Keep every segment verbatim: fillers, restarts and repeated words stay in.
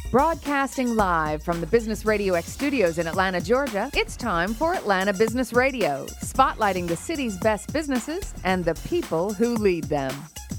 Broadcasting live from the Business Radio X studios in Atlanta, Georgia, it's time for Atlanta Business Radio, spotlighting the city's best businesses and the people who lead them.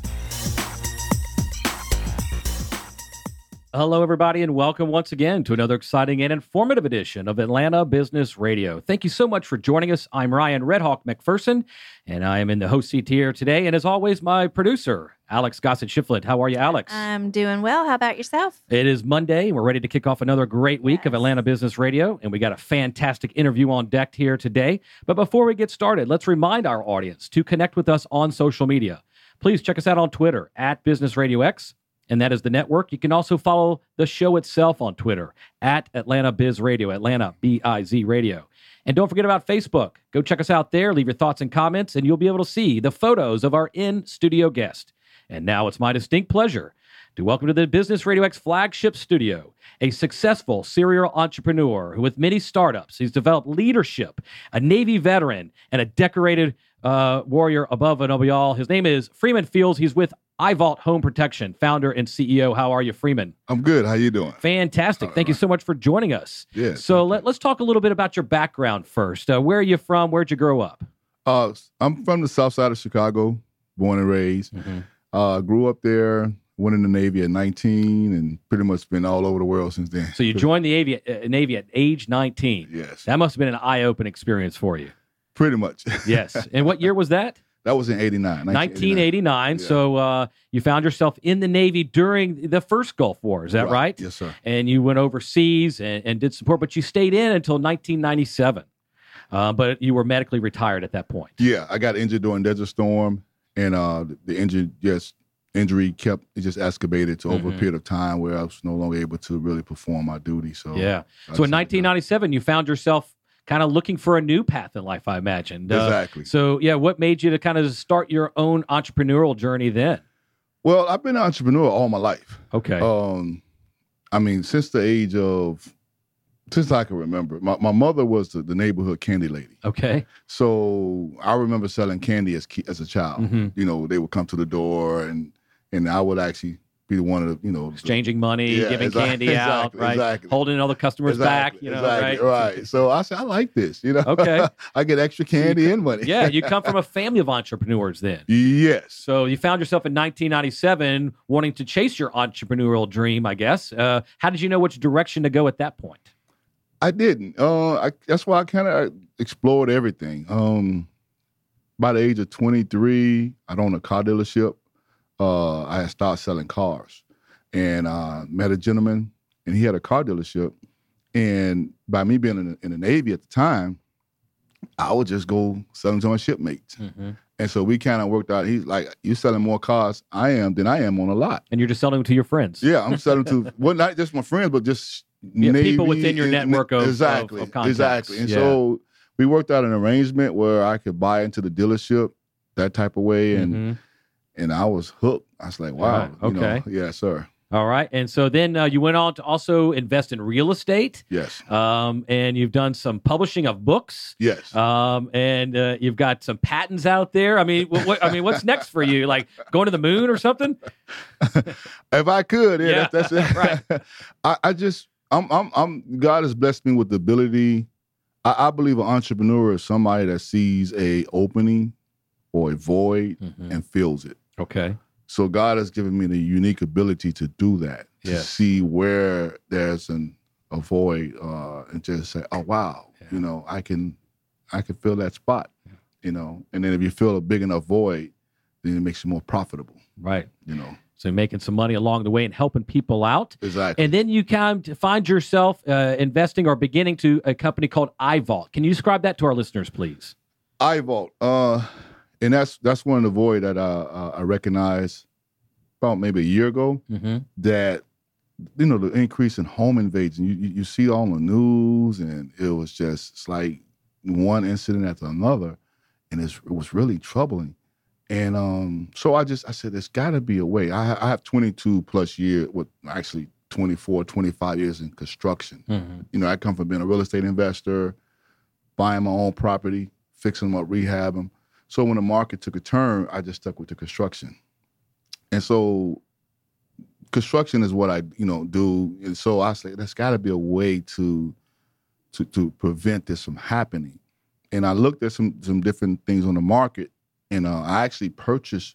Hello, everybody, and welcome once again to another exciting and informative edition of Atlanta Business Radio. Thank you so much for joining us. I'm Ryan Redhawk McPherson, and I am in the host seat here today. And as always, my producer, Alex Gossett-Shiflett. How are you, Alex? I'm doing well. How about yourself? It is Monday, and we're ready to kick off another great week yes. of Atlanta Business Radio, and we got a fantastic interview on deck here today. But before we get started, let's remind our audience to connect with us on social media. Please check us out on Twitter, at Business Radio X. And that is the network. You can also follow the show itself on Twitter, at Atlanta Biz Radio, Atlanta B I Z Radio. And don't forget about Facebook. Go check us out there, leave your thoughts and comments, and you'll be able to see the photos of our in-studio guest. And now it's my distinct pleasure to welcome to the Business Radio X flagship studio a successful serial entrepreneur who, with many startups, he's developed leadership, a Navy veteran, and a decorated uh, warrior above and over all. His name is Freeman Fields. He's with iVault Home Protection, founder and C E O. How are you, Freeman? I'm good. How you doing? Fantastic. All Thank right. you so much for joining us. Yeah. So let, let's talk a little bit about your background first. Uh, where are you from? Where'd you grow up? Uh, I'm from the south side of Chicago, born and raised. Mm-hmm. Uh, grew up there, went in the Navy at nineteen, and pretty much been all over the world since then. So you joined the Navy, uh, Navy at age nineteen. Yes. That must have been an eye-opening experience for you. Pretty much. Yes. And what year was that? That was in eighty-nine. nineteen eighty-nine. Yeah. So uh, you found yourself in the Navy during the first Gulf War. Is that right? right? Yes, sir. And you went overseas and, and did support, but you stayed in until nineteen ninety-seven. Uh, but you were medically retired at that point. Yeah, I got injured during Desert Storm, and uh, the injury just injury kept it just excavated to over mm-hmm. a period of time where I was no longer able to really perform my duty. So yeah. So in nineteen ninety-seven, you found yourself kind of looking for a new path in life, I imagined. Exactly. Uh, so, yeah, what made you to kind of start your own entrepreneurial journey then? Well, I've been an entrepreneur all my life. Okay. Um, I mean, since the age of, since I can remember, my, my mother was the, the neighborhood candy lady. Okay. So I remember selling candy as as a child. Mm-hmm. You know, they would come to the door, and and I would actually be the one of the, you know, exchanging money, yeah, giving exactly, candy out, exactly, right? Exactly. Holding all the customers exactly, back, you know, exactly, right? Right. So I said, I like this, you know. Okay. I get extra candy so you, and money. Yeah, you come from a family of entrepreneurs then. Yes. So you found yourself in nineteen ninety-seven wanting to chase your entrepreneurial dream, I guess. Uh, how did you know which direction to go at that point? I didn't. Uh, I, that's why I kind of explored everything. Um, by the age of twenty-three, I owned a car dealership. Uh, I had started selling cars, and uh, met a gentleman, and he had a car dealership. And by me being in the, in the Navy at the time, I would just go selling to my shipmates. Mm-hmm. And so we kind of worked out. He's like, "You selling more cars I am than I am on a lot." And you're just selling them to your friends. Yeah, I'm selling to well, not just my friends, but just yeah, Navy, people within your network of exactly, of, of contacts. Exactly. And yeah. so we worked out an arrangement where I could buy into the dealership that type of way, and mm-hmm. and I was hooked. I was like, wow, right. okay, you know, yeah, sir. All right. And so then uh, you went on to also invest in real estate. Yes. Um, and you've done some publishing of books. Yes. Um, and uh, you've got some patents out there. I mean, what, what, I mean, what's next for you? Like going to the moon or something? If I could, yeah, yeah. That's, that's it. Right. I, I just, I'm, I'm, I'm. God has blessed me with the ability. I, I believe an entrepreneur is somebody that sees a opening or a void mm-hmm. and fills it. Okay. So God has given me the unique ability to do that, to yes. see where there's an a void, uh, and just say, "Oh wow, yeah. you know, I can, I can fill that spot," yeah. you know. And then if you fill a big enough void, then it makes you more profitable, right? You know, so you're making some money along the way and helping people out, exactly. And then you kind of find yourself uh, investing or beginning to a company called iVault. Can you describe that to our listeners, please? iVault. Uh, And that's that's one of the void that I, uh, I recognized about maybe a year ago, mm-hmm. that, you know, the increase in home invasion, you, you you see all on the news, and it was just it's like one incident after another, and it's, it was really troubling. And um, so I just, I said, there's got to be a way. I, I have twenty-two plus years, with actually twenty-four, twenty-five years in construction. Mm-hmm. You know, I come from being a real estate investor, buying my own property, fixing them up, rehab them. So when the market took a turn, I just stuck with the construction. And so construction is what I, you know, do. And so I say, there's got to be a way to, to, to prevent this from happening. And I looked at some, some different things on the market, and uh, I actually purchased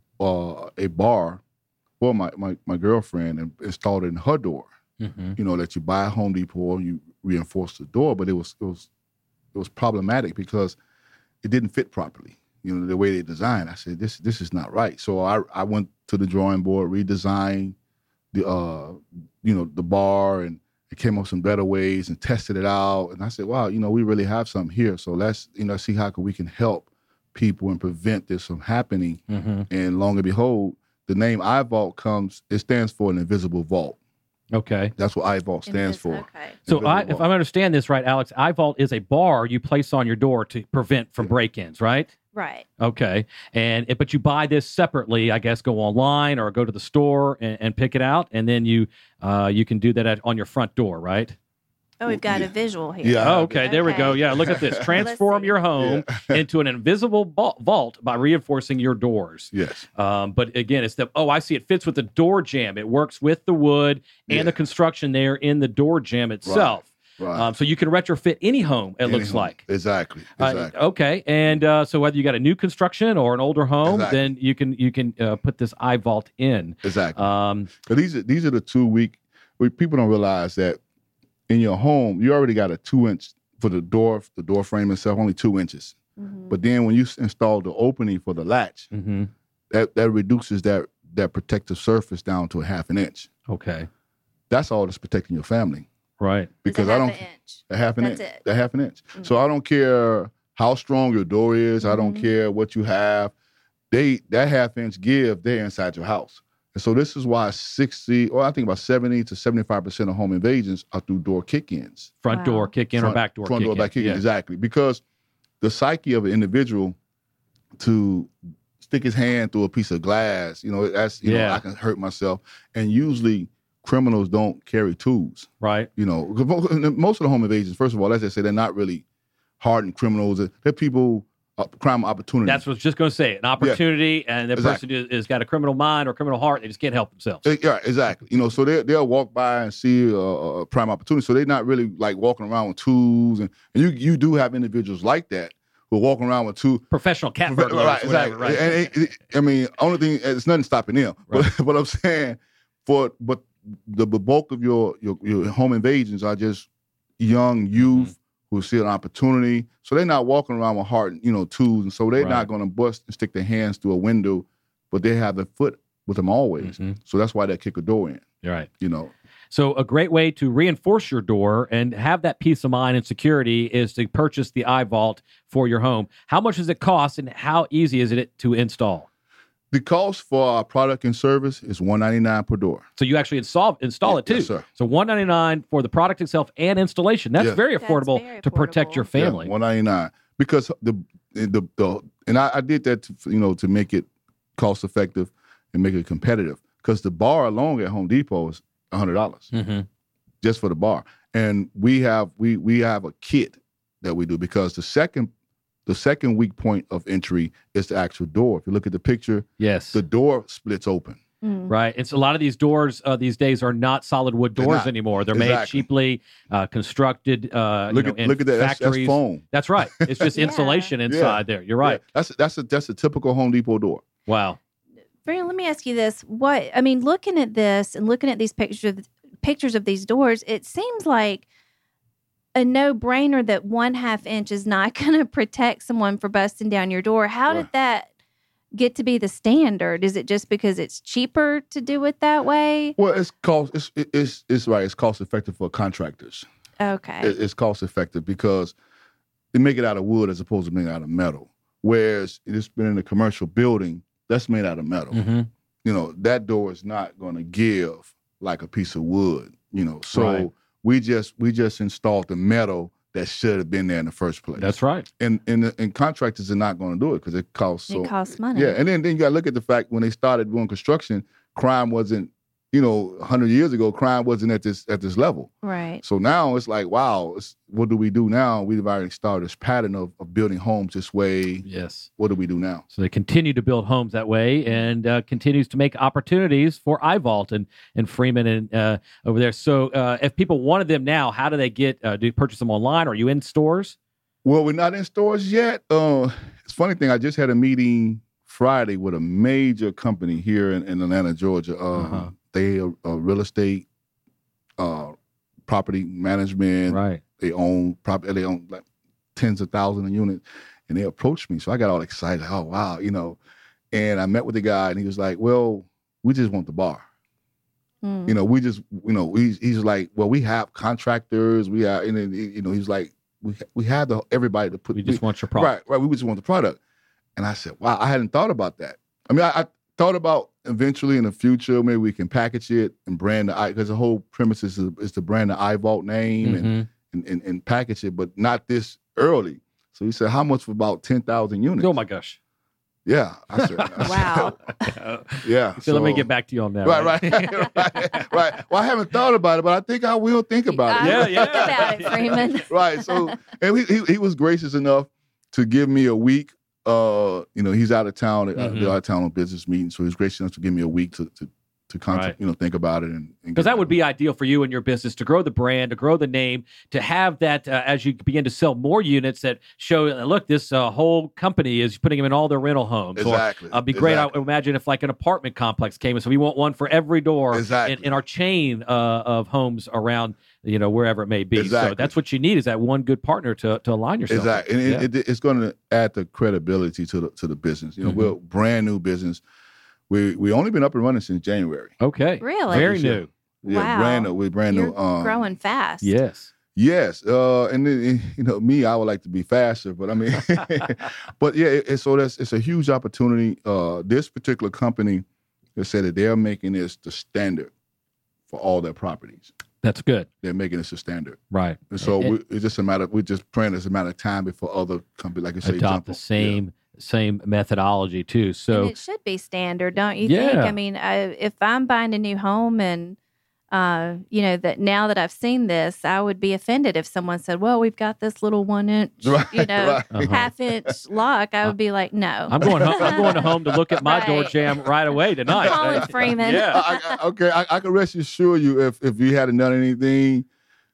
uh, a bar for my, my, my girlfriend and installed it in her door. Mm-hmm. You know, that you buy a Home Depot, you reinforce the door, but it was, it was, it was problematic because it didn't fit properly. You know, the way they designed. I said, this, this is not right. So I, I went to the drawing board, redesigned the, uh, you know, the bar, and it came up with some better ways and tested it out. And I said, wow, you know, we really have something here. So let's, you know, see how can we can help people and prevent this from happening. Mm-hmm. And long and behold, the name iVault comes, it stands for an invisible vault. Okay. That's what iVault stands for. Okay. So I, if I understand this right, Alex, iVault is a bar you place on your door to prevent from Yeah. break-ins, right? Right. Okay. And it, but you buy this separately, I guess, go online or go to the store and, and pick it out, and then you uh, you can do that at, on your front door, right? Oh, we've got Yeah. a visual here. Yeah. Oh, okay, there we go. Okay. Yeah, look at this. Transform see. your home into an invisible vault vault by reinforcing your doors. Yes. Um, but again, it's the, oh, I see, it fits with the door jamb. It works with the wood and Yeah. the construction there in the door jamb itself. Right. Um, so you can retrofit any home, it Any looks home. like. Exactly. Uh, Exactly. okay, and uh, so whether you got a new construction or an older home, Exactly. then you can you can uh, put this iVault in. Exactly. Um, But these are these are the two week. We, people don't realize that in your home you already got a two inch for the door, the door frame itself, only two inches. Mm-hmm. But then when you s- install the opening for the latch, mhm. that that reduces that that protective surface down to a half an inch. Okay, That's all that's protecting your family. right. Because It's a I half don't an inch. a half an That's inch, it. a half an inch. Mm-hmm. So I don't care how strong your door is. I don't Mhm. care what you have. They that half inch give, they're inside your house. And so this is why sixty, or I think about seventy to seventy-five percent of home invasions are through door kick-ins. Front Wow. door kick in or Front- back door Front kick door, in. back kick-in, Yeah. exactly. Because the psyche of an individual to stick his hand through a piece of glass, you know, that's, you Yeah. know, I can hurt myself. And usually criminals don't carry tools. Right. You know, 'cause mo- most of the home invasions, first of all, as I say, they're not really hardened criminals. They're people, uh, crime opportunity. That's what I was just going to say. An opportunity, and the Exactly. person is, is got a criminal mind or criminal heart. They just can't help themselves. Eh, Yeah, exactly. You know, so they they'll walk by and see a, a prime opportunity. So they're not really like walking around with tools, and, and you you do have individuals like that who are walking around with two. Professional cat burglars, Right, whatever, exactly. right? And it- it- I mean, only thing it's nothing stopping them. But but I'm saying for but the, the bulk of your, your your home invasions are just young youth. Mm-hmm. Who see an opportunity, so they're not walking around with hard, you know, tools, and so they're Right. not going to bust and stick their hands through a window, but they have their foot with them always. Mhm. So that's why they kick a door in. You're right. You know, So a great way to reinforce your door and have that peace of mind and security is to purchase the iVault for your home. How much does it cost, and how easy is it to install? the cost for our product and service is one ninety-nine per door. So you actually install install Yeah, it too. yes, sir. So one ninety-nine for the product itself and installation. That's Yeah. very That's affordable very to protect affordable. your family. Yeah, one ninety-nine because the the the and I, I did that to, you know to make it cost effective and make it competitive because the bar alone at Home Depot is one hundred dollars. Mm-hmm. Just for the bar. And we have we we have a kit that we do because the second the second weak point of entry is the actual door. If you look at the picture, Yes. the door splits open. Mm. Right. It's a lot of these doors uh, these days are not solid wood They're doors not. anymore. They're made Exactly. cheaply, uh, constructed. Uh, Look you know, at in look at that. That's, that's factories. foam. That's right. It's just Yeah. insulation inside there. You're right. Yeah, that's that's a that's a typical Home Depot door. Wow. Brandon, let me ask you this. What I mean, looking at this and looking at these pictures pictures of these doors, it seems like a no-brainer that one half inch is not going to protect someone for busting down your door. How did Right. that get to be the standard? Is it just because it's cheaper to do it that way? Well, it's cost it's it's it's right. It's cost effective for contractors. Okay. It- It's cost effective because they make it out of wood as opposed to being out of metal. Whereas it's been in a commercial building that's made out of metal. Mm-hmm. You know, that door is not going to give like a piece of wood. You know, so Right. we just we just installed the metal that should have been there in the first place. That's right. and and and contractors are not going to do it because it costs so. it costs money. Yeah, and then, then you got to look at the fact when they started doing construction, crime wasn't you know, a hundred years ago, crime wasn't at this at this level. Right. So now it's like, wow, it's, what do we do now? We've already started this pattern of, of building homes this way. Yes. What do we do now? So they continue to build homes that way, and uh, continues to make opportunities for iVault and and Freeman and uh, over there. So uh, if people wanted them now, how do they get? Uh, do you purchase them online? Are you in stores? Well, we're not in stores yet. Uh, it's a funny thing. I just had a meeting Friday with a major company here in, in Atlanta, Georgia. Uh, Uh-huh. They are uh, real estate, uh, property management. Right. They own property. They own like tens of thousands of units, and they approached me. So I got all excited. Oh wow, you know. And I met with the guy, and he was like, "Well, we just want the bar. Mm. You know, we just, you know." He's, he's like, "Well, we have contractors. We have," and then, you know, he's like, "We we have the everybody to put. We just we, want your product." Right, right. We just want the product." And I said, "Wow, I hadn't thought about that. I mean, I, I thought about eventually in the future, maybe we can package it and brand the, because the whole premise is, is to brand the iVault name Mm-hmm. and, and, and, and package it, but not this early." So he said, "How much for about ten thousand units?" Oh my gosh. Yeah. I said, I Wow. so, yeah. let me get back to you on that. Right, right, right, right. Well, I haven't thought about it, but I think I will think about it. I Yeah, will yeah. think about it, Freeman. Right. So, and he, he, he was gracious enough to give me a week. Uh, you know, he's out of town. Uh, Mhm. they're out of town on business meeting, so he's gracious enough to give me a week to to to contact, Right. you know, think about it, and Because that would be ideal for you and your business to grow the brand, to grow the name, to have that uh, as you begin to sell more units that show, uh, look, this uh, whole company is putting them in all their rental homes. Exactly. Or, uh, be great. Exactly. I would imagine if like an apartment complex came in, so we want one for every door Exactly. in, in our chain uh, of homes around, you know, wherever it may be. So Exactly. that's what you need is that one good partner to, to align yourself with. Exactly, and Yeah. it, it, it's going to add the credibility to the to the business. You know, Mhm. we're a brand new business. We we only been up and running since January. Okay. Really? Very Yeah. new. Yeah, Wow. brand new. We're brand You're new. Um, growing fast. Yes. Yes, uh, and then, you know me, I would like to be faster, but I mean, but yeah, it, it, so that's it's a huge opportunity. Uh, this particular company has said that they're making this the standard for all their properties. That's good. They're making this a standard, Right. and so And- we, it's just a matter. We're just praying it's a matter of time before other companies, like you say, adopt jump the on- same same methodology too. So And it should be standard, don't you Yeah. think? I mean, I, if I'm buying a new home and, uh, you know, that now that I've seen this, I would be offended if someone said, well, we've got this little one inch, Right, you know, right. Uh-huh. half inch lock. I would be like, no. I'm going home. I'm going to home to look at my door Right. jam right away tonight. Calling Freeman. Yeah. I, I, okay, I, I can rest assure you, if if you hadn't done anything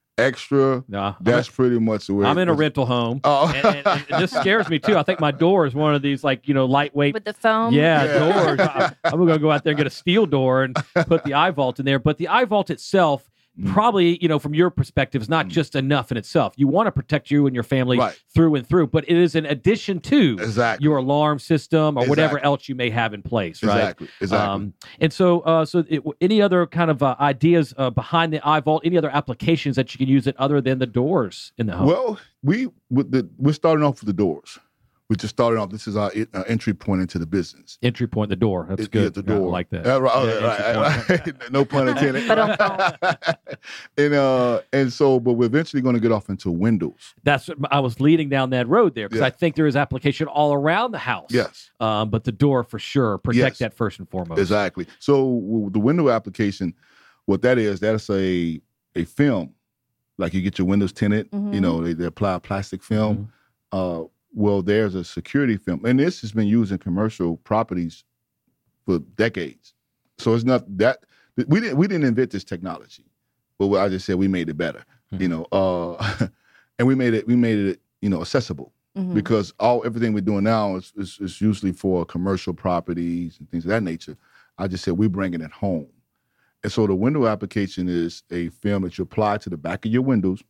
extra, No, that's pretty much the way. I'm in a it's- rental home. Oh, and, and, and this scares me too. I think my door is one of these like you know lightweight. With the foam. Yeah, Yeah. doors. I, I'm gonna go out there and get a steel door and put the iVault in there. But the iVault itself, Mm. probably, you know, from your perspective, is not Mm. just enough in itself. You want to protect you and your family Right. through and through, but it is an addition to exactly. your alarm system or whatever Exactly. else you may have in place, right? Exactly. Exactly. Um, and so, uh, so it, any other kind of uh, ideas uh, behind the iVault? Any other applications that you can use it other than the doors in the home? Well, we with the we're starting off with the doors. We just started off. This is our, our entry point into the business. Entry point, the door. That's It- good. yeah, the Yeah, I door. like that. Uh, right, Yeah, right, entry right, right. No pun intended. But on and uh, and so, but we're eventually going to get off into windows. That's what I was leading down that road there because Yeah. I think there is application all around the house. Yes, Um, but the door for sure. Protect Yes. that first and foremost. exactly. So w- the window application, what that is, that's a a film, like you get your windows tinted. Mhm. You know, they, they apply a plastic film. Mhm. Uh, well, there's a security film, and this has been used in commercial properties for decades. So it's not that we didn't we didn't invent this technology, but what I just said we made it better. Mhm. You know, uh, and we made it we made it you know accessible Mhm. because all everything we're doing now is, is is usually for commercial properties and things of that nature. I just said we're bringing it home, and so the window application is a film that you apply to the back of your windows,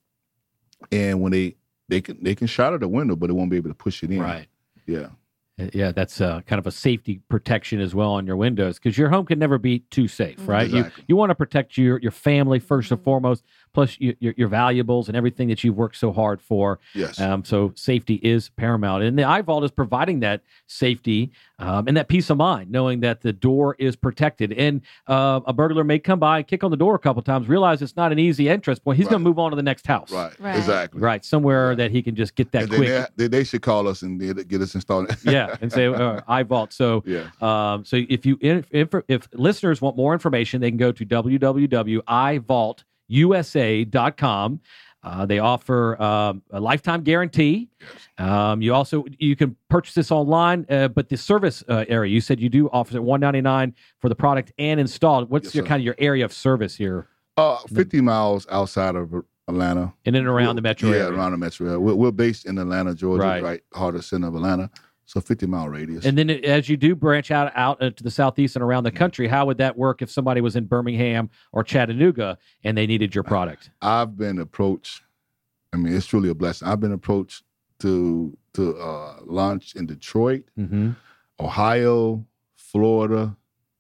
and when they They can they can shatter the window, but it won't be able to push it in. Right. Yeah. Uh, Yeah, that's uh, kind of a safety protection as well on your windows because your home can never be too safe, right? Exactly. You you want to protect your your family 1st and Mhm. foremost, plus you, your, your valuables and everything that you've worked so hard for. Yes. Um, so safety is paramount. And the iVault is providing that safety um, and that peace of mind, knowing that the door is protected. And uh, a burglar may come by and kick on the door a couple times, realize it's not an easy entrance point. He's Right. going to move on to the next house. Right. Right. Exactly. Right. Somewhere Right. that he can just get that And quick. then they, they should call us and get get us installed. Yeah, and say uh, iVault. So, Yeah. um, so if you if, if if listeners want more information, they can go to w w w dot i vault u s a dot com. Uh, they offer um, a lifetime guarantee. Um, you also you can purchase this online, uh, but the service uh, area, you said you do offer it one ninety-nine for the product and installed. What's Yes, your sir. kind of your area of service here, Uh, fifty miles outside of Atlanta. in and around the metro yeah, area? around the metro area. We're, we're based in Atlanta, Georgia, Right. right, heart of center of Atlanta. So fifty mile radius. And then it- as you do branch out out to the southeast and around the country, how would that work if somebody was in Birmingham or Chattanooga and they needed your product? I've been approached. I mean, it's truly a blessing. I've been approached to to uh, launch in Detroit, Mm-hmm. Ohio, Florida,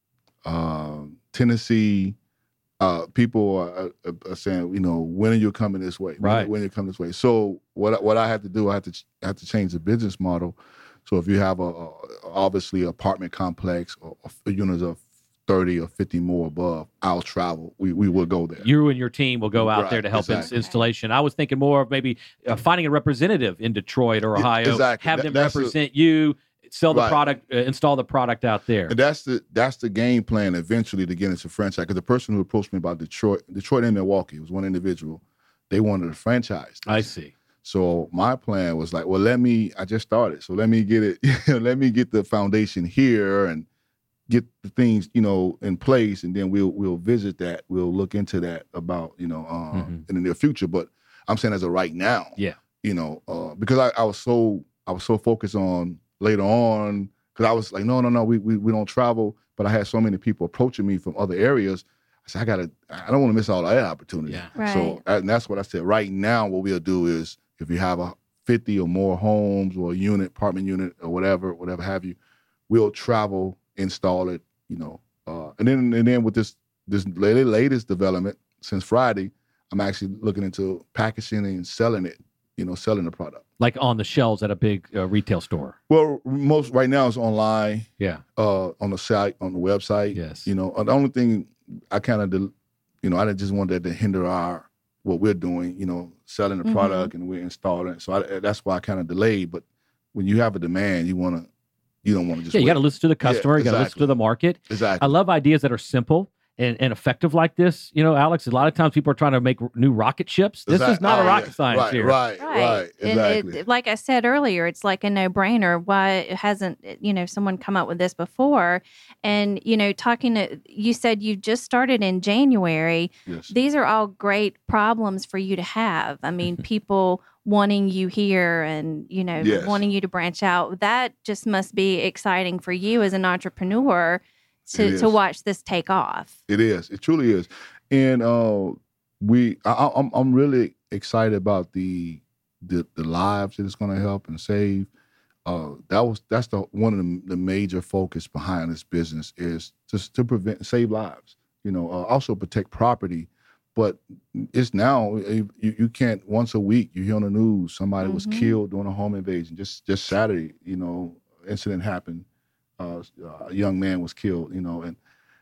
um, Tennessee. Uh, people are, are, are saying, you know, when are you coming this way? When- Right. When, are you coming this way? So what I- what I have to do, I have to ch- I have to change the business model. So if you have a, a obviously apartment complex or a units of thirty or fifty more above, I'll travel. We we will go there. You and your team will go out Right, there to help ins- exactly. installation. I was thinking more of maybe uh, finding a representative in Detroit or Yeah, Ohio, exactly. have That- them that's a- represent you, sell the Right. product, uh, install the product out there. And that's the that's the game plan eventually to get into franchise. Because the person who approached me about Detroit, Detroit and Milwaukee, was one individual. They wanted a franchise. this. I see. So my plan was like, well, let me. I just started, so let me get it. Let me get the foundation here and get the things you know in place, and then we'll we'll visit that. We'll look into that about you know uh, Mhm. in the near future. But I'm saying as of right now, Yeah. you know, uh, because I, I was so I was so focused on later on because I was like, no, no, no, we, we we don't travel. But I had so many people approaching me from other areas. I said, I gotta, I don't want to miss all that opportunity. Yeah. Right. So and that's what I said. Right now, what we'll do is if you have a fifty or more homes or a unit, apartment unit or whatever, whatever have you, we'll travel, install it, you know, uh, and then and then with this this latest, latest development since Friday, I'm actually looking into packaging and selling it, you know, selling the product. Like on the shelves at a big uh, retail store. Well, most right now it's online, Yeah. uh, on the site, on the website. Yes. You know, the only thing I kind of, you know, I didn't just want that to hinder our what we're doing, you know, selling the Mhm. product and we're installing. So I, that's why I kind of delayed. But when you have a demand, you want to, you don't want to just Yeah, you wait. got to listen to the customer. You got to listen exactly. to the market. Exactly. I love ideas that are simple and, and effective like this. You know, Alex, a lot of times people are trying to make r- new rocket ships. This is Exactly. not a Oh, rocket yeah. science right, here. Right, Right. right, And exactly. it, like I said earlier, it's like a no-brainer. Why it hasn't, you know, someone come up with this before? And, you know, talking to, you said you just started in January. yes. These are all great problems for you to have. I mean, people wanting you here and, you know, Yes. wanting you to branch out. That just must be exciting for you as an entrepreneur It to, is. to watch this take off. It is. It truly is. And uh, we, I, I- I'm, I'm really excited about the, the, the lives that it's going to help and save. Uh, that was that's the one of the, the major focus behind this business is just to prevent save lives. You know, uh, also protect property. But it's now you, you can't once a week you hear on the news somebody was Mhm. killed during a home invasion. Just just Saturday, you know, incident happened. Uh, a young man was killed. You know, and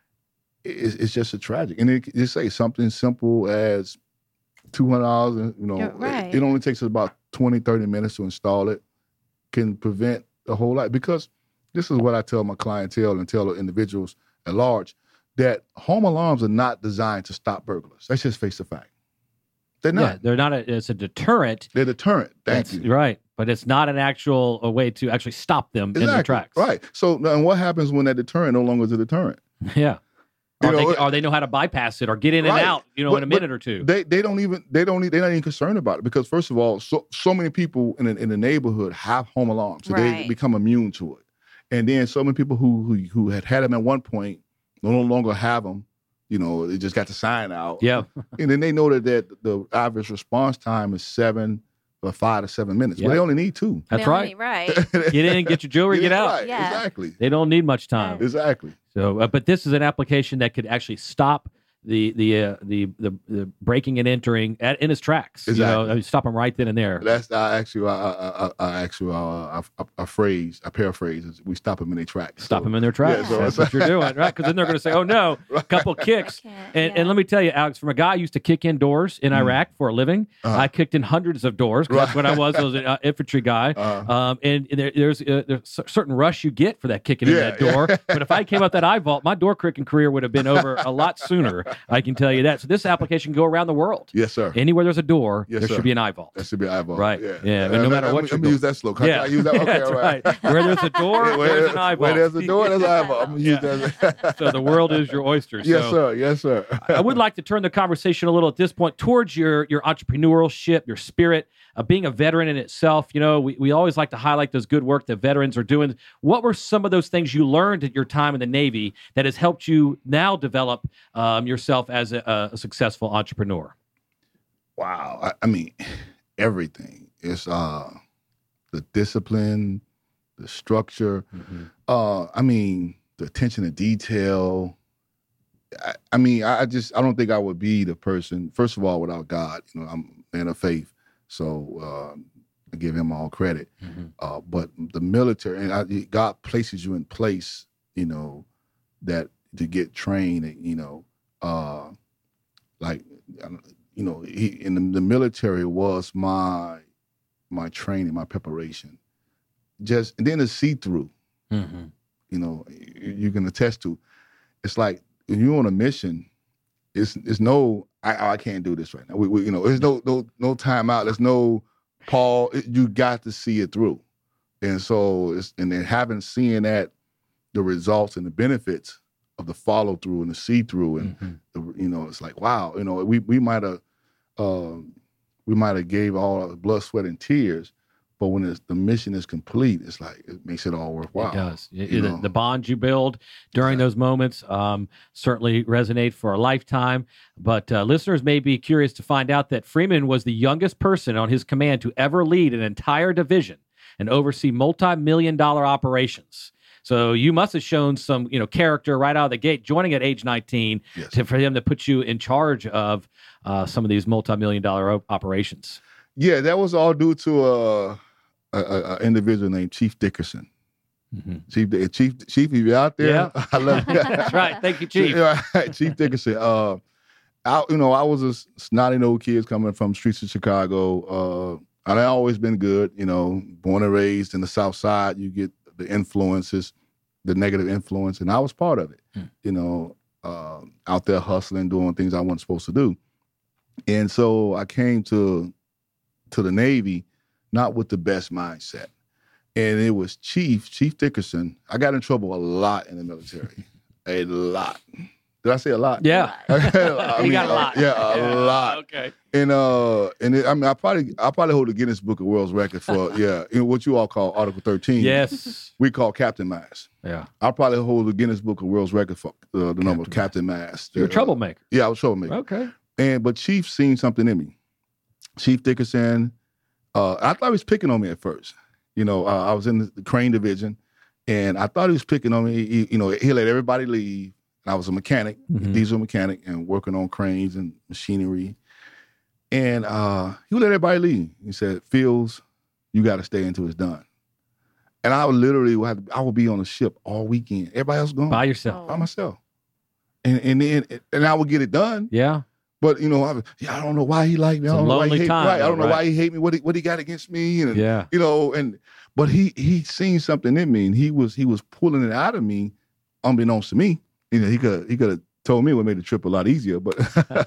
it's, it's just a tragic. And it, it say something simple as two hundred dollars. You know, Yeah, right. it, it only takes us about twenty, thirty minutes to install it. Can prevent a whole lot because this is what I tell my clientele and tell individuals at large that home alarms are not designed to stop burglars. Let's just face the fact. They're not. Yeah, they're not. A, it's a deterrent. They're deterrent. Thank That's you. right, but it's not an actual a way to actually stop them in their tracks. Right. So now what happens when that deterrent no longer is a deterrent? Yeah. You Or, know, they, or they know how to bypass it or get in and Right. out, you know, But- in a but minute or two. They they don't even they don't they're not even concerned about it because first of all, so so many people in the, in the neighborhood have home alarms, so they Right. become immune to it. And then so many people who who who had had them at one point no longer have them. You know, they just got the sign out. Yeah. And then they know that, that the average response time is seven or five to seven minutes. Well, Yeah. they only need two. That's They right. only- Right. Get in, get your jewelry, get Yeah, out. Right. Yeah. Exactly. They don't need much time. Right. Exactly. So, uh, but this is an application that could actually stop the the uh, the, the the breaking and entering at, in his tracks. Exactly. You know, I mean, stop him right then and there. That's I actually I I, I actually uh, a, a phrase I paraphrase is we stop them in their tracks. Stop so, them in their tracks. Yeah, so That's what you're doing, right? Because then they're going to say, "Oh no, a couple kicks." Can't, And, yeah. and let me tell you, Alex, from a guy who used to kick in doors in Mm. Iraq for a living, Uh-huh. I kicked in hundreds of doors. 'Cause That's Right. what I was. I was an uh, infantry guy. Uh-huh. Um, and and there, there's, uh, there's a certain rush you get for that kicking in Yeah, that door. But if I came up that eye vault, my door kicking career would have been over a lot sooner. I can tell you that. So this application can go around the world. Yes, sir. Anywhere there's a door, Yes, there sir. should be an eye vault. That should be eyeball. Right. Yeah. Yeah, and no Uh, matter let what me- you're let me use that slow. Can I- Yeah, can I use that. Okay, that's all right. right. Where there's a door, Yeah, where, there's an eye where vault. there's a door, there's an eyeball. I'm gonna use that. So the world is your oyster. Yes, So sir. Yes, sir. I would like to turn the conversation a little at this point towards your your entrepreneurship, your spirit, uh, being a veteran in itself. You know, we, we always like to highlight those good work that veterans are doing. What were some of those things you learned at your time in the Navy that has helped you now develop um, yourself as a, a successful entrepreneur? Wow. I, I mean, everything. It's uh the discipline, the structure. Mm-hmm. Uh, I mean, the attention to detail. I, I mean, I, I just I don't think I would be the person. First of all, without God, you know, I'm a man of faith, so uh, I give Him all credit. Mm-hmm. Uh, but the military and I, God places you in place, you know, that to get trained, and, you know, uh, like you know, he, in the, the military was my my training, my preparation. Just and then the see through. Mm-hmm. You know, you, you can attest to. It's like when you're on a mission, it's it's no I I can't do this right now. We, we you know, there's no no no time out. There's no Paul. It, you got to see it through, and so it's and then having seen that the results and the benefits of the follow through and the see through and Mm-hmm. the, you know, it's like wow. You know, we we might have um, we might have gave all our blood, sweat, and tears. But when it's, the mission is complete, it's like it makes it all worthwhile. It does. It- you the, know? the bonds you build during those moments um, certainly resonate for a lifetime. But uh, listeners may be curious to find out that Freeman was the youngest person on his command to ever lead an entire division and oversee multi-million dollar operations. So you must have shown some, you know, character right out of the gate, joining at age nineteen, Yes. to, for him to put you in charge of uh, some of these multi-million dollar op- operations. Yeah, that was all due to uh, a, a, a individual named Chief Dickerson. Mm-hmm. Chief, Chief, Chief, if you're out there, Yeah. I love you. That's right. Thank you, Chief. Yeah, Chief Dickerson. Uh, I, you know, I was a snotty old kid coming from streets of Chicago. Uh, and I always been good. You know, born and raised in the South Side. You get the influences, the negative influence, and I was part of it. Hmm. You know, uh, out there hustling, doing things I wasn't supposed to do, and so I came to to the Navy not with the best mindset. And it was Chief, Chief Dickerson. I got in trouble a lot in the military. A lot. Did I say a lot? Yeah. I You mean, got a uh, lot. Yeah, a Yeah. lot. Okay. And uh, and it, I mean, I probably, I probably hold the Guinness Book of World Records for yeah, you know, what you all call Article thirteen. Yes. we call Captain Mast. Yeah. I probably hold the Guinness Book of World Records for uh, the number of Captain Mast. You're a Uh, troublemaker. Yeah, I was a troublemaker. Okay. And but Chief seen something in me. Chief Dickerson, uh, I thought he was picking on me at first. You know, uh, I was in the crane division, and I thought he was picking on me. He, you know, he let everybody leave. And I was a mechanic, Mhm. diesel mechanic, and working on cranes and machinery. And uh, he would let everybody leave. He said, "Fields, you got to stay until it's done." And I would literally, have to, I would be on a ship all weekend. Everybody else gone By yourself. by myself, and and then and I would get it done. Yeah. But you know, I, yeah, I don't know why he liked me. It's I a don't know why he lonely hate me. time, Right. I don't though, know right? why he hate me. What he, what he got against me? And Yeah. you know, and but he he seen something in me, and he was he was pulling it out of me, unbeknownst to me. You know, he could he could have told me what made the trip a lot easier. But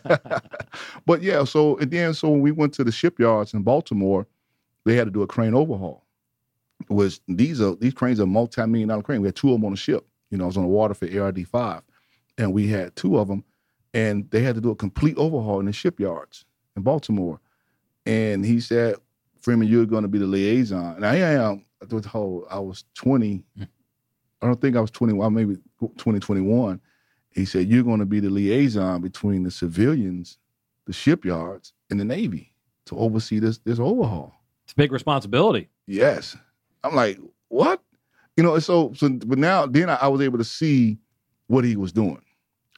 but yeah. So and then so when we went to the shipyards in Baltimore, they had to do a crane overhaul. Was these are these cranes are multi-million dollar crane. We had two of them on the ship. You know, I was on the water for A R D five, and we had two of them. And they had to do a complete overhaul in the shipyards in Baltimore. And he said, "Freeman, you're going to be the liaison." And I am. I thought, oh, I was twenty. I don't think I was twenty-one, maybe twenty, twenty-one. He said, "You're going to be the liaison between the civilians, the shipyards, and the Navy to oversee this this overhaul." It's a big responsibility. Yes. I'm like, what? You know, and so, so but now, then I, I was able to see what he was doing.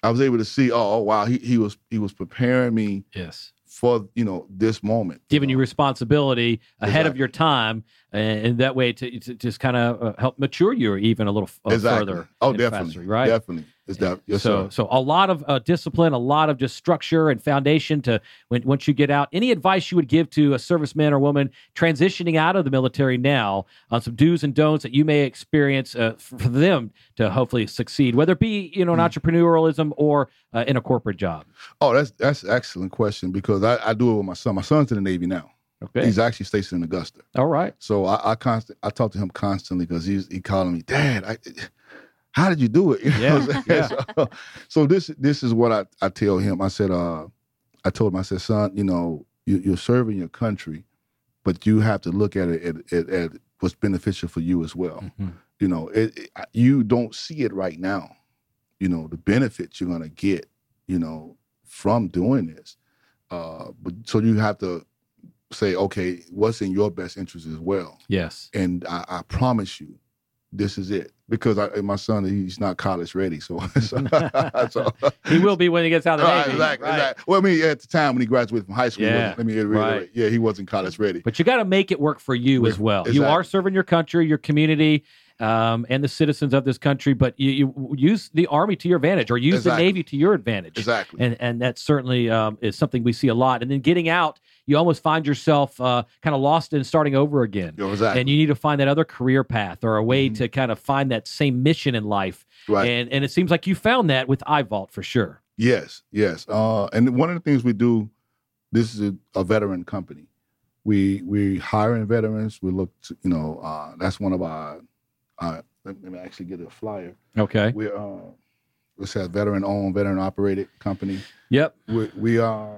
I was able to see, oh, oh wow, he, he was he was preparing me Yes. for, you know, this moment. Giving you know? responsibility ahead Exactly. of your time, and, and that way to, to just kind of uh, help mature you even a little uh, Exactly. further. Oh, and definitely. faster, right? Definitely. Is that yes, so, sir. so a lot of uh, discipline, a lot of just structure and foundation to when once you get out. Any advice you would give to a serviceman or woman transitioning out of the military now on some do's and don'ts that you may experience uh, for, for them to hopefully succeed, whether it be you know an Mm. entrepreneurialism or uh, in a corporate job? Oh, that's that's an excellent question because I, I do it with my son. My son's in the Navy now. Okay, He's actually stationed in Augusta. all right. So I I constant I talk to him constantly because he's he calling me, Dad, I, how did you do it? You know Yeah, what I'm saying? yeah. So, so this this is what I, I tell him. I said, uh, I told him, I said, son, you know, you, you're serving your country, but you have to look at it at, at, at what's beneficial for you as well. Mhm. You know, it, it, you don't see it right now. You know, the benefits you're gonna get, you know, from doing this. Uh, but so you have to say, okay, what's in your best interest as well? Yes. And I, I promise you, this is it. Because I, my son, he's not college ready, so, so, so He will be when he gets out of the right, Navy. exactly, right. exactly. Well, I mean, at the time when he graduated from high school, he Yeah, wasn't- let me reiterate, right. yeah, he wasn't college ready. But you got to make it work for you as well. You are Exactly. serving your country, your community, um, and the citizens of this country. But you, you use the Army to your advantage, or use Exactly. the Navy to your advantage. Exactly. And and that certainly um, is something we see a lot. And then getting out, you almost find yourself uh, kind of lost and starting over again. Yo, exactly. And you need to find that other career path or a way Mhm. to kind of find that same mission in life. Right. And and it seems like you found that with iVault for sure. Yes, yes. Uh, and one of the things we do, this is a, a veteran company. We we hiring veterans. We look, to, you know, uh, that's one of our. Uh, let me actually get a flyer. Okay. We're uh, it's a veteran-owned, veteran-operated company. Yep. We, we are.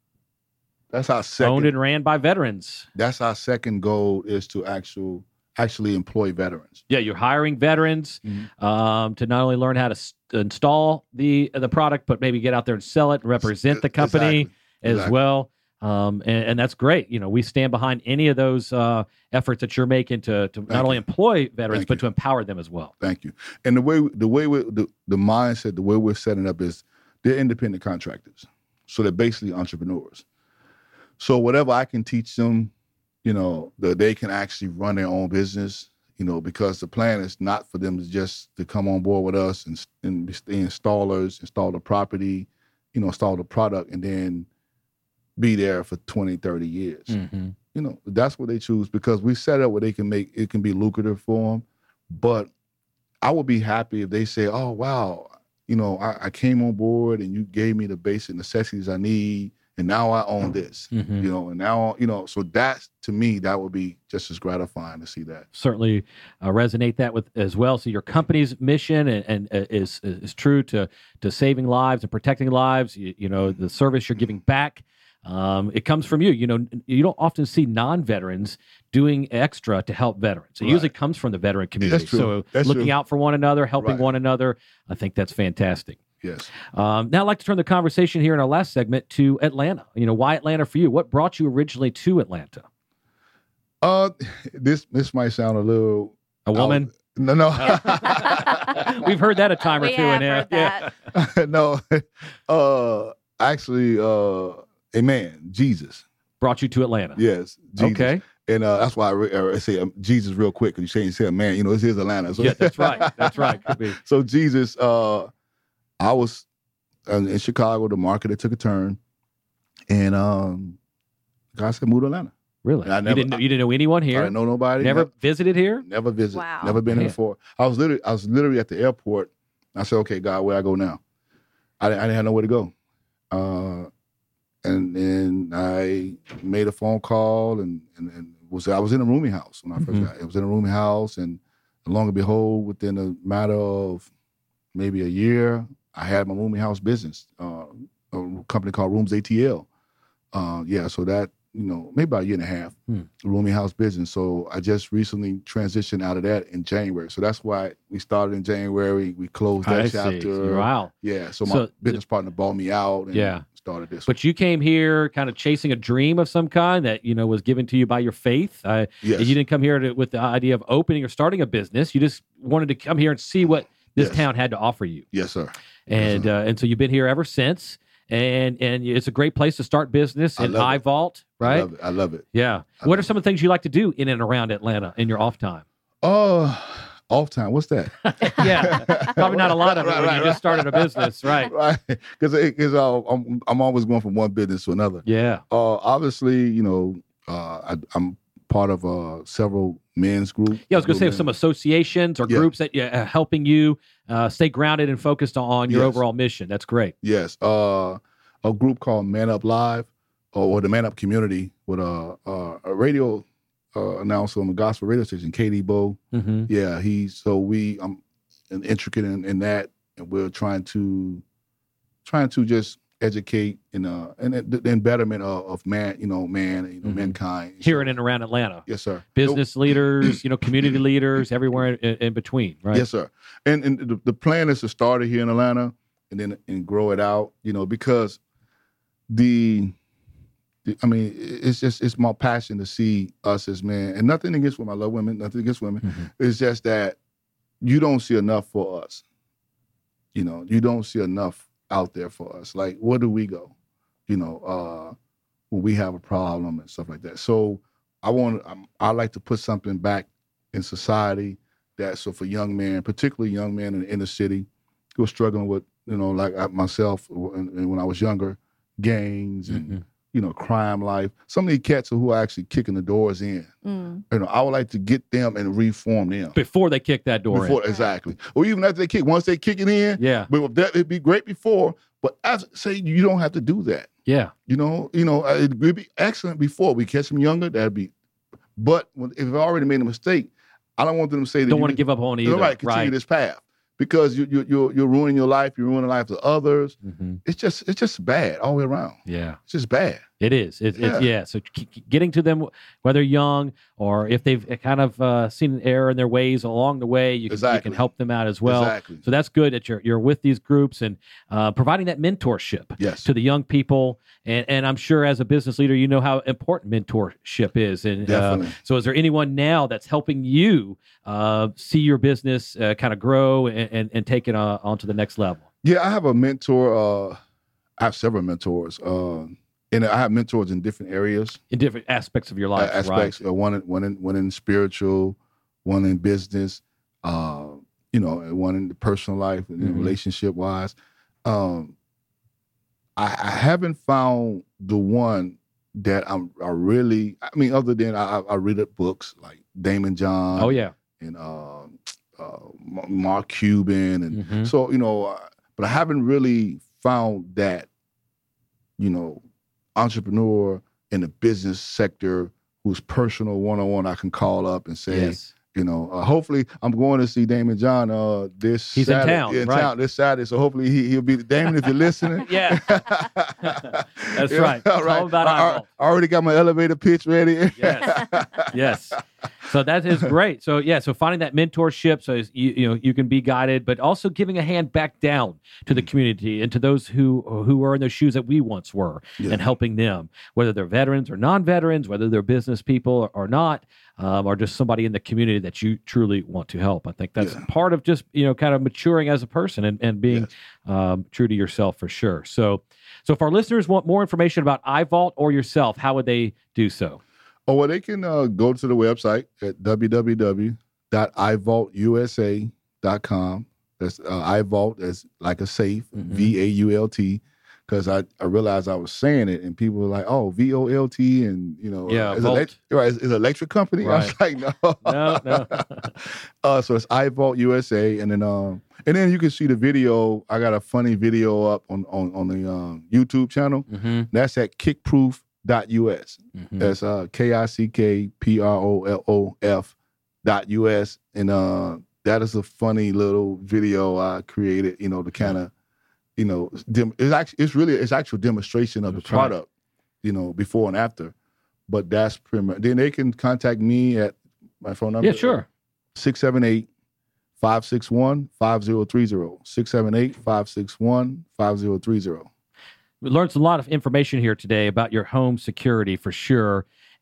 That's our second. Owned and ran by veterans. That's our second goal is to actual actually employ veterans. Yeah, you're hiring veterans Mhm. um, to not only learn how to s- install the the product, but maybe get out there and sell it and represent the company Exactly. as Exactly. well. Um, and, and that's great. You know, we stand behind any of those uh, efforts that you're making to, to not Thank only you. employ veterans, Thank but you. to empower them as well. Thank you. And the way the way we the, the mindset, the way we're setting up is they're independent contractors. So they're basically entrepreneurs. So whatever I can teach them, you know, that they can actually run their own business, you know, because the plan is not for them to just to come on board with us and, and be installers, install the property, you know, install the product and then be there for twenty, thirty years. Mm-hmm. You know, that's what they choose because we set up where they can make, it can be lucrative for them. But I would be happy if they say, oh, wow, you know, I, I came on board and you gave me the basic necessities I need and now I own this, Mhm. you know, and now, you know, so that's, to me, that would be just as gratifying to see that. Certainly uh, resonate that with as well. So your company's mission and, and uh, is is true to to saving lives and protecting lives. You, you know, the service you're giving back. Um, it comes from you. You know, you don't often see non-veterans doing extra to help veterans. It Right. usually comes from the veteran community. That's true. So That's looking true. out for one another, helping Right. one another, I think that's fantastic. Yes. Um, now I'd like to turn the conversation here in our last segment to Atlanta. You know, why Atlanta for you? What brought you originally to Atlanta? Uh, this, this might sound a little. A woman? No, no. We've heard that a time or We two. have in heard there. that. no. Uh, actually, uh, a man, Jesus. Brought you to Atlanta. Yes. Jesus. Okay. And uh, that's why I, re- I say um, Jesus real quick because you say you say man, you know, this is Atlanta. So, Yeah, that's right. That's right. Could be. so Jesus, uh, I was uh, in Chicago. The market it took a turn, and um, God said move to Atlanta. Really? And I you never- didn't know, you didn't know anyone I here? didn't know nobody. Never ne- visited here? never visit. Wow. Never been Man. here before. I was literally I was literally at the airport. I said, okay, God, where I go now? I didn't, I didn't have nowhere to go. Uh, and then I made a phone call and, and, and was I was in a rooming house when I first Mhm. got. It was in a rooming house, and long and behold, within a matter of maybe a year, I had my rooming house business, uh, a company called Rooms A T L. Uh, yeah, so that you know maybe about a year and a half, Hmm. rooming house business. So I just recently transitioned out of that in January. So that's why we started in January. We closed that I see. chapter. Wow. Yeah, so my So- business partner bought me out and Yeah. started this. But you came here kind of chasing a dream of some kind that, you know, was given to you by your faith. Uh, yes. You didn't come here to, with the idea of opening or starting a business. You just wanted to come here and see what this Yes. town had to offer you. Yes, sir. And uh, and so you've been here ever since, and and it's a great place to start business I in love it. iVault, I right? love it. I love it. Yeah. I What love are some of the things you like to do in and around Atlanta in your off time? Oh, off time. What's that? Yeah, probably not a lot of it Right, when right, you right. just started a business, right? Right. Because because uh, I'm I'm always going from one business to another. Yeah. Uh, obviously, you know, uh, I, I'm part of uh, several men's groups. Yeah, I was going to say some associations or Yeah. groups that uh, are helping you uh, stay grounded and focused on your Yes. overall mission. That's great. Yes. Uh, a group called Man Up Live, or, or the Man Up Community, with a uh, a radio uh, announcer on the gospel radio station, K D Bo. Mm-hmm. Yeah, he's so we I'm intricate in, in that, and we're trying to trying to just educate in uh and in betterment of, of man, you know, man, you know, Mhm. mankind. Here So- in and around Atlanta. Yes, sir. Business leaders, you know, community leaders, everywhere in, in between, right? Yes, sir. And and the, the plan is to start it here in Atlanta and then and grow it out, you know, because the, the I mean, it's just it's my passion to see us as men, and nothing against women. I love women, nothing against women. Mhm. It's just that you don't see enough for us. You know, you don't see enough out there for us. Like, where do we go? You know, uh, when we have a problem and stuff like that. So I want I'm, I like to put something back in society that so for young men, particularly young men in the inner city who are struggling with, you know, like I, myself and, and when I was younger, gangs and Mhm. you know, crime life. Some of these cats who are actually kicking the doors in. Mm. You know, I would like to get them and reform them. Before they kick that door Before, in. exactly. Or even after they kick, once they kick it in, Yeah. but that, it'd be great before. But as say, you don't have to do that. Yeah. You know, you know, uh, it'd be excellent before we catch them younger. That'd be. But when, if I've already made a mistake, I don't want them to say that Don't you want to need- give up on you either. know, right, continue this path because you you you're, you're ruining your life. You're ruining the lives of others. Mhm. It's just it's just bad all the way around. Yeah. It's just bad. It is. It, Yeah. It's yeah. So k- k- getting to them, whether young or if they've kind of uh, seen an error in their ways along the way, you can, you can Exactly. help them out as well. Exactly. So that's good that you're you're with these groups and uh, providing that mentorship Yes. to the young people. And and I'm sure as a business leader, you know how important mentorship is. And uh, Definitely. so, is there anyone now that's helping you uh, see your business uh, kind of grow and and, and take it uh, on to the next level? Yeah, I have a mentor. Uh, I have several mentors, uh, and I have mentors in different areas, In different aspects of your life, uh, aspects. Uh, one, in, one in one in spiritual, one in business, uh, you know, and one in the personal life and Mhm. relationship wise. Um, I, I haven't found the one that I'm. I really. I mean, other than I, I I read up books like Damon John. Right? Oh yeah. And uh, uh, Mark Cuban, and Mhm. so you know, uh, but I haven't really found that, you know, entrepreneur in the business sector who's personal one on one I can call up and say, Yes. you know, uh, hopefully I'm going to see Damon John uh, this He's in Saturday, town, in right. town this Saturday. So hopefully he, he'll be Damon if you're listening. Yeah. That's Yeah, right. It's all right. all about I, I- eyeballs. I already got my elevator pitch ready. Yes. Yes. So that is great. So yeah, so finding that mentorship, so is- you you know you can be guided, but also giving a hand back down to the community and to those who who are in those shoes that we once were, Yeah. and helping them, whether they're veterans or non-veterans, whether they're business people or not, um, or just somebody in the community that you truly want to help. I think that's Yeah. part of just you know kind of maturing as a person and and being um, true to yourself for sure. So. So if our listeners want more information about iVault or yourself, how would they do so? Oh, well, they can uh, go to the website at w w w dot i vault u s a dot com. That's uh, iVault, that's like a safe, Mhm. V A U L T, because I, I realized I was saying it and people were like, oh, V O L T, and, you know, Yeah, it's, Volt. elect- right, it's, it's an electric company. I was like, no. No, no. uh, so it's iVault U S A, and then um, and then you can see the video. I got a funny video up on on, on the um, YouTube channel. Mm-hmm. That's at kickproof dot U S. Mm-hmm. That's uh, K I C K P R O L O F dot U S. And uh, that is a funny little video I created, you know, to kind of, you know, dem- it's actually, it's really, it's actual demonstration of That's the right. product, you know, before and after. But that's pretty much, then they can contact me at my phone number. Yeah, sure. six seven eight, five six one, five zero three zero. six seven eight, five six one, five zero three zero. We learned a lot of information here today about your home security for sure.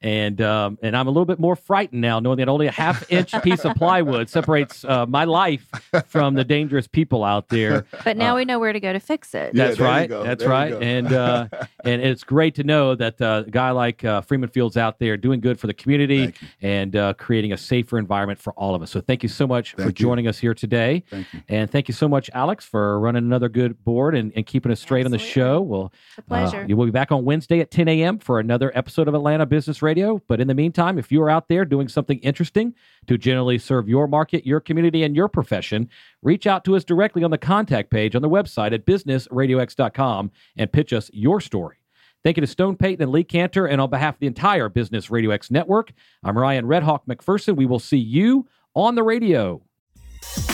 And um, and I'm a little bit more frightened now, knowing that only a half inch piece of plywood separates uh, my life from the dangerous people out there. But now uh, we know where to go to fix it. Yeah, That's there you right. go. That's There you right. go. And uh, and it's great to know that uh, a guy like uh, Freeman Fields out there doing good for the community Thank you. and uh, creating a safer environment for all of us. So thank you so much for Thank you. joining us here today. Thank you. And thank you so much, Alex, for running another good board and, and keeping us straight on the Absolutely. show. We'll, It's a pleasure. uh, you will be back on Wednesday at ten a.m. for another episode of Atlanta Business Radio. But in the meantime, if you are out there doing something interesting to generally serve your market, your community, and your profession, reach out to us directly on the contact page on the website at business radio x dot com and pitch us your story. Thank you to Stone Payton and Lee Cantor, and on behalf of the entire Business Radio X network, I'm Ryan Redhawk McPherson. We will see you on the radio.